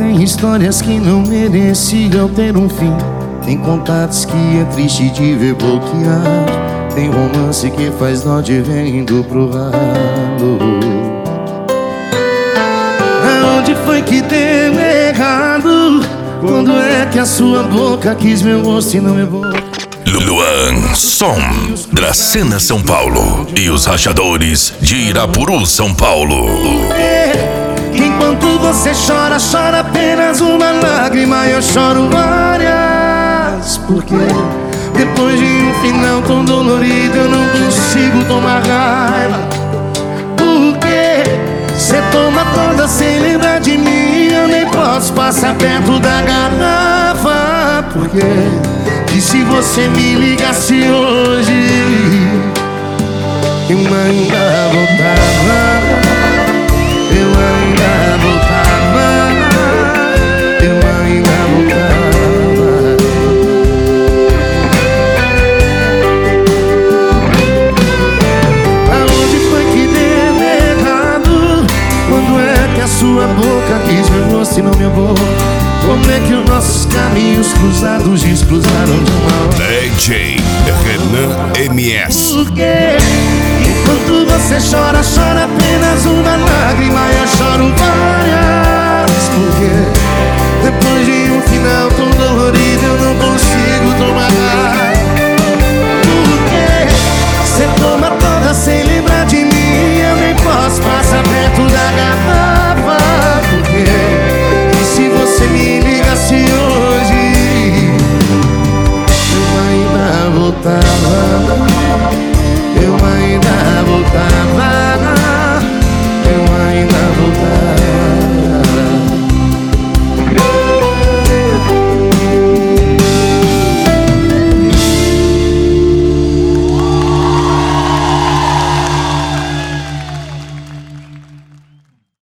Tem histórias que não mereciam ter um fim. Tem contatos que é triste de ver bloquear. Tem romance que faz nó de vendo pro ralo. Aonde foi que deu errado? Quando é que a sua boca quis meu rosto e não meu boca? Luan, som Dracena, São Paulo e os Rachadores de Irapuru, São Paulo. Enquanto você chora, chora apenas uma lágrima, eu choro várias. Porque depois de um final tão dolorido eu não consigo tomar raiva. Porque cê toma toda sem lembrar de mim, eu nem posso passar perto da garrafa. Porque e se você me ligasse hoje, eu ainda voltava. Eu ainda voltava. Eu ainda voltava. Aonde foi que deu errado? Quando é que a sua boca quis meu rosto e não minha boca? Como é que os nossos caminhos cruzados descruzaram de uma hora? DJ Renan MS. Porque enquanto você chora, chora apenas uma lágrima, eu choro várias. Porque depois de um final tão dolorido eu não consigo tomar raiva. Porque você toma toda sem lembrar de mim, eu nem posso passar perto da garrafa. Porque se você me ligasse hoje, eu ainda voltava.